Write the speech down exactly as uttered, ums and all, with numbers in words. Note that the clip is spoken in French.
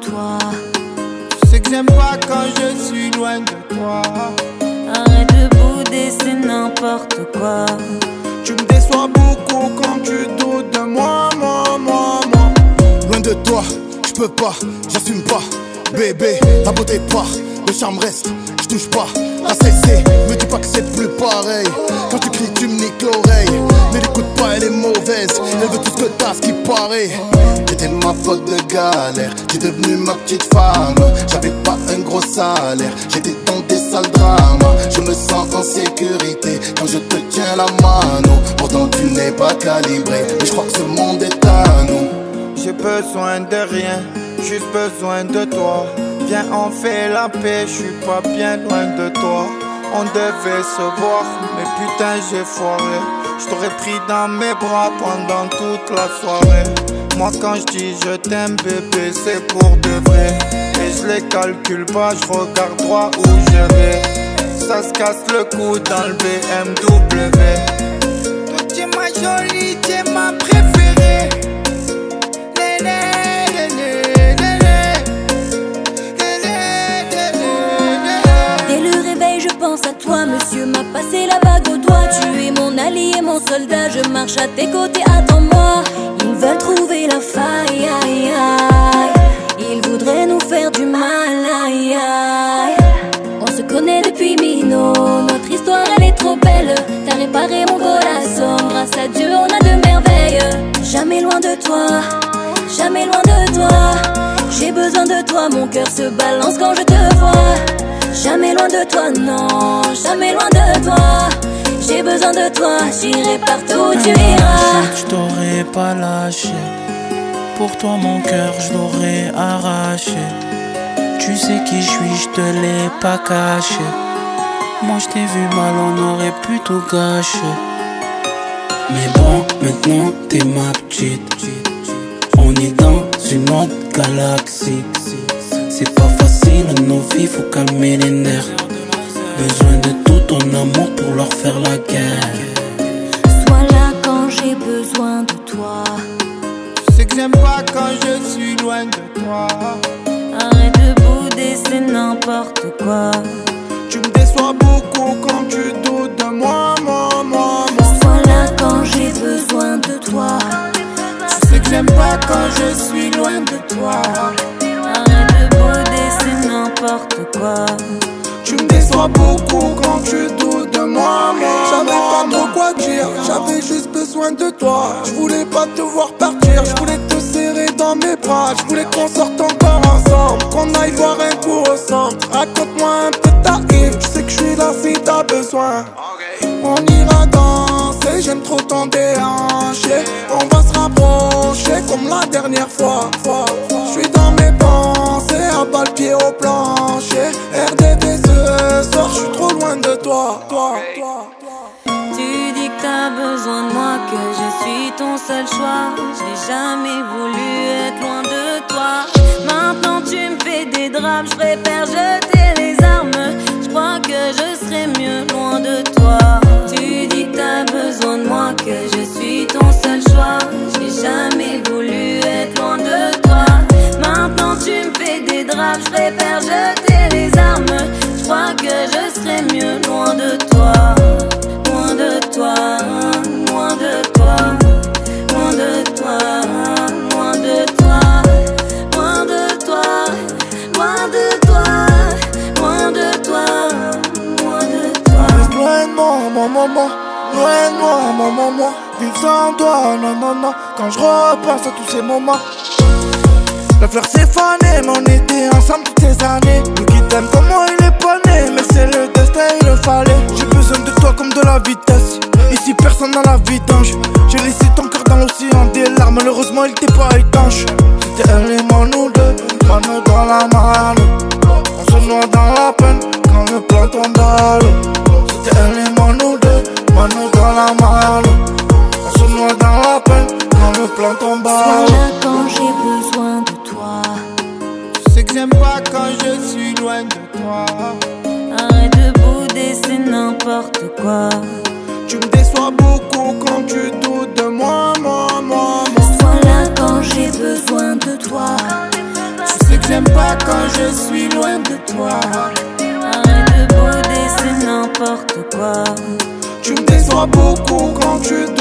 toi. Tu sais que j'aime pas quand je suis loin de toi. Arrête de bouder, c'est n'importe quoi. Tu me déçois beaucoup quand tu doutes de moi, moi, moi, moi. Loin de toi, je peux pas, j'assume pas. Bébé, ta beauté part, le charme reste, je touche pas. A cessé, me dis pas que c'est plus pareil. Quand tu cries, tu me niques l'oreille. Mais l'écoute pas, elle est mauvaise. Elle veut tout ce que t'as, ce qui paraît. C'était ma faute de galère. T'es devenue ma petite femme. J'avais pas un gros salaire. J'étais dans des sales drames. Je me sens en sécurité quand je te tiens la mano. Pourtant tu n'es pas calibré. Mais je crois que ce monde est à nous. J'ai besoin de rien, juste besoin de toi. Viens, on fait la paix, je suis pas bien loin de toi. On devait se voir, mais putain j'ai foiré. Je t'aurais pris dans mes bras pendant toute la soirée. Moi quand je dis je t'aime bébé, c'est pour de vrai. Et je les calcule pas, je regarde droit où je vais. Ça se casse le cou dans le B M W. Toi t'es ma jolie, t'es ma préférée. À toi, monsieur m'a passé la bague au doigt. Tu es mon allié, mon soldat. Je marche à tes côtés, attends-moi. Ils veulent trouver la faille, aïe, aïe. Ils voudraient nous faire du mal, aïe, aïe. On se connaît depuis Mino. Notre histoire, elle est trop belle. T'as réparé mon corazon. Grâce à Dieu, on a de merveilles. Jamais loin de toi, jamais loin de toi. J'ai besoin de toi, mon cœur se balance quand je te vois. Jamais loin de toi, non, jamais loin de toi. J'ai besoin de toi, j'irai partout où tu iras. Je t'aurais pas lâché. Pour toi mon cœur je l'aurais arraché. Tu sais qui je suis, je te l'ai pas caché. Moi je t'ai vu mal, on aurait pu tout gâcher. Mais bon, maintenant t'es ma petite. On est dans une autre galaxie. C'est pas facile, nos vies, faut calmer les nerfs. Besoin de tout ton amour pour leur faire la guerre. Sois là quand j'ai besoin de toi. Tu sais que j'aime pas quand je suis loin de toi. Arrête de bouder, c'est n'importe quoi. Tu me déçois beaucoup quand tu doutes de moi, moi, moi, moi. Sois là quand j'ai besoin de toi. Tu sais que j'aime pas quand je suis loin de toi. C'est n'importe quoi. Tu me déçois beaucoup quand tu doutes de moi, moi. J'avais pas trop quoi dire, j'avais juste besoin de toi. Je voulais pas te voir partir, je voulais te serrer dans mes bras. Je voulais qu'on sorte encore ensemble, qu'on aille voir un coup au centre. Raconte-moi un peu ta vie, tu sais que je suis là si t'as besoin. On ira danser, j'aime trop ton déhanché. On va se rapprocher comme la dernière fois. Je suis dans mes pensées, à bas le pied au plancher. R D V ce soir, je suis trop loin de toi, toi, toi. Tu dis que t'as besoin de moi, que je suis ton seul choix. Je n'ai jamais voulu être loin de toi. Maintenant tu me fais des drames, je préfère jeter les armes. Je crois que je serais mieux loin de toi. Tu dis que t'as besoin de moi, que je suis ton seul choix. Je n'ai jamais voulu être loin de toi. Maintenant tu me fais des drames, je préfère jeter les armes. Je crois que je serais mieux loin de toi. Loin de toi, loin de toi. Loin de toi, loin de toi. Loin de toi, loin de toi. Loin de toi, loin de toi. Reste loin de moi, moi, moi, moi. Loin de moi, moi, moi, moi. Vivre sans toi, non, non, non. Quand je repense à tous ces moments. La fleur s'est fanée, mais on était ensemble toutes ces années. Nous qui t'aiment comme moi, il est pas né. Mais c'est le destin, il le fallait. J'ai besoin de toi comme de la vitesse. Ici personne dans la vidange. J'ai laissé ton cœur dans l'océan des larmes. Malheureusement il était pas étanche. C'était elle et moi nous deux, mano dans la malle. On se noie dans la peine quand le plan tombe à l'eau. C'était elle et moi nous deux, mano dans la malle. On se noie dans la peine quand le plan tombe à l'eau. Sois là quand j'ai besoin de toi. Tu sais que j'aime pas quand je suis loin de toi. Arrête de bouder, c'est n'importe quoi. Tu me déçois beaucoup quand tu doutes de moi, moi, moi, moi. Sois là quand j'ai besoin de toi. Tu sais que j'aime je suis loin de toi. Arrête de bouder, c'est n'importe quoi. Tu me déçois beaucoup quand tu